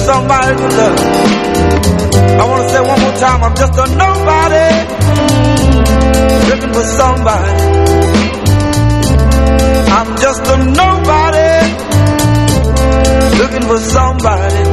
somebody to love. I want to say one more time, I'm just a nobody, looking for somebody. I'm just a nobody, looking for somebody.